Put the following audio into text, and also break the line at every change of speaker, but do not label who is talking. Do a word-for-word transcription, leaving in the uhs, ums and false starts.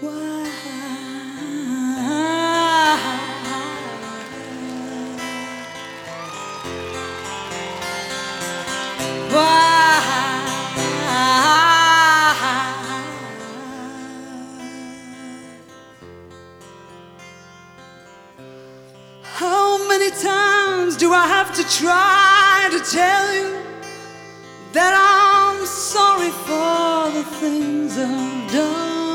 Why? How many times do I have to try to tell you that I'm sorry for the things I've done?